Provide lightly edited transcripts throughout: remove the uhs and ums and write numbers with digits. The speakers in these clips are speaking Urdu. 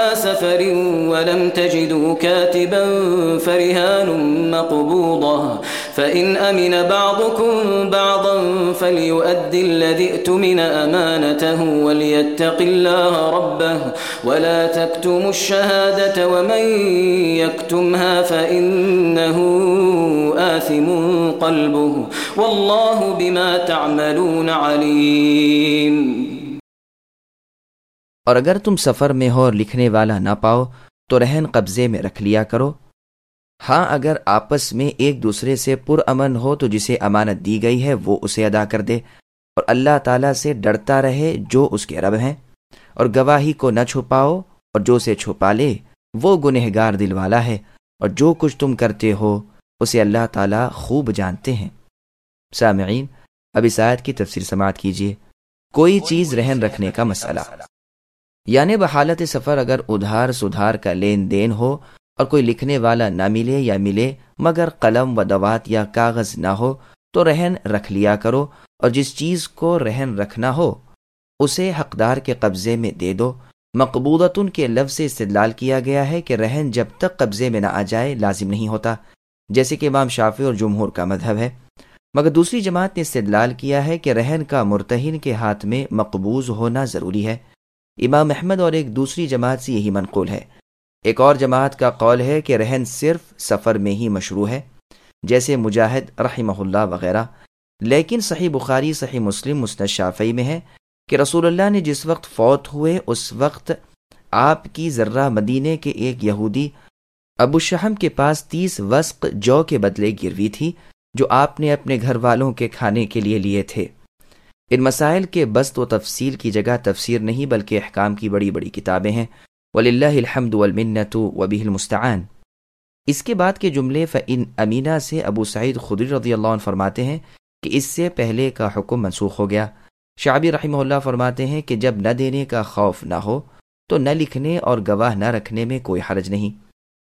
على سفر ولم تجدوا كاتبا فرهان مقبوضة فإن أمن بعضكم بعضا فليؤد الذي اؤتمن أمانته وليتق الله ربه ولا تكتموا الشهادة ومن يكتمها فإنه آثم قلبه والله بما تعملون عليم۔ اور اگر تم سفر میں ہو اور لکھنے والا نہ پاؤ تو رہن قبضے میں رکھ لیا کرو۔ ہاں اگر آپس میں ایک دوسرے سے پرامن ہو تو جسے امانت دی گئی ہے وہ اسے ادا کر دے اور اللہ تعالیٰ سے ڈرتا رہے جو اس کے رب ہیں، اور گواہی کو نہ چھپاؤ اور جو اسے چھپا لے وہ گنہگار دل والا ہے، اور جو کچھ تم کرتے ہو اسے اللہ تعالیٰ خوب جانتے ہیں۔ سامعین، اب اس آیت کی تفسیر سماعت کیجیے۔ کوئی چیز رہن رکھنے کا مسئلہ، یعنی بحالت سفر اگر ادھار سدھار کا لین دین ہو اور کوئی لکھنے والا نہ ملے یا ملے مگر قلم و دوات یا کاغذ نہ ہو تو رہن رکھ لیا کرو، اور جس چیز کو رہن رکھنا ہو اسے حقدار کے قبضے میں دے دو۔ مقبوضۃ کے لفظ سے استدلال کیا گیا ہے کہ رہن جب تک قبضے میں نہ آ جائے لازم نہیں ہوتا، جیسے کہ امام شافعی اور جمہور کا مذہب ہے، مگر دوسری جماعت نے استدلال کیا ہے کہ رہن کا مرتہن کے ہاتھ میں مقبوض ہونا ضروری ہے۔ امام احمد اور ایک دوسری جماعت سے یہی منقول ہے۔ ایک اور جماعت کا قول ہے کہ رہن صرف سفر میں ہی مشروع ہے، جیسے مجاہد رحمہ اللہ وغیرہ، لیکن صحیح بخاری صحیح مسلم مسند شافعی میں ہے کہ رسول اللہ نے جس وقت فوت ہوئے اس وقت آپ کی ذرہ مدینے کے ایک یہودی ابو شحم کے پاس 30 وسق جو کے بدلے گروی تھی جو آپ نے اپنے گھر والوں کے کھانے کے لیے تھے۔ ان مسائل کے بسط و تفصیل کی جگہ تفسیر نہیں بلکہ احکام کی بڑی بڑی کتابیں ہیں، وَلِلَّهِ الْحَمْدُ وَالْمِنَّةُ وَبِهِ الْمُسْتَعَانُ۔ اس کے بعد کے جملے فَإِنْ أَمِنَا سے ابو سعید خدری رضی اللہ عنہ فرماتے ہیں کہ اس سے پہلے کا حکم منسوخ ہو گیا۔ شعبی رحمہ اللہ فرماتے ہیں کہ جب نہ دینے کا خوف نہ ہو تو نہ لکھنے اور گواہ نہ رکھنے میں کوئی حرج نہیں۔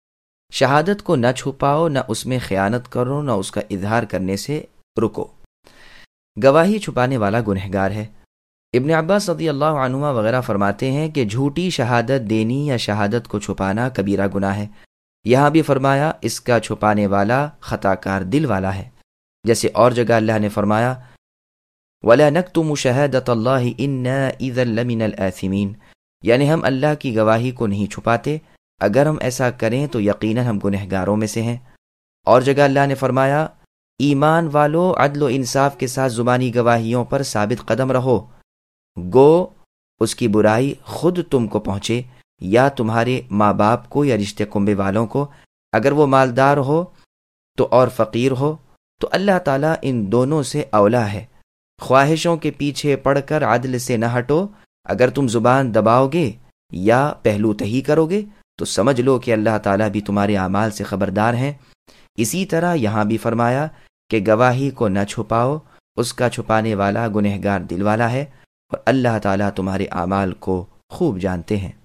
شہادت کو نہ چھپاؤ، نہ اس میں خیانت کرو، نہ اس کا اظہار کرنے سے رکو۔ گواہی چھپانے والا گنہگار ہے۔ ابن عباس رضی اللہ عنہما وغیرہ فرماتے ہیں کہ جھوٹی شہادت دینی یا شہادت کو چھپانا کبیرہ گناہ ہے۔ یہاں بھی فرمایا اس کا چھپانے والا خطا کار دل والا ہے، جیسے اور جگہ اللہ نے فرمایا وَلَا نَكْتُمُ شَهَادَةَ اللَّهِ إِنَّا إِذًا لَمِنَ الْآثِمِينَ، یعنی ہم اللہ کی گواہی کو نہیں چھپاتے، اگر ہم ایسا کریں تو یقیناً ہم گنہگاروں میں سے ہیں۔ اور جگہ اللہ نے فرمایا ایمان والو عدل و انصاف کے ساتھ زبانی گواہیوں پر ثابت قدم رہو، گو اس کی برائی خود تم کو پہنچے یا تمہارے ماں باپ کو یا رشتے کنبے والوں کو، اگر وہ مالدار ہو تو اور فقیر ہو تو اللہ تعالیٰ ان دونوں سے اولا ہے۔ خواہشوں کے پیچھے پڑ کر عدل سے نہ ہٹو، اگر تم زبان دباؤ گے یا پہلو تہی کرو گے تو سمجھ لو کہ اللہ تعالیٰ بھی تمہارے اعمال سے خبردار ہیں۔ اسی طرح یہاں بھی فرمایا کہ گواہی کو نہ چھپاؤ، اس کا چھپانے والا گنہگار دل والا ہے، اور اللہ تعالیٰ تمہارے اعمال کو خوب جانتے ہیں۔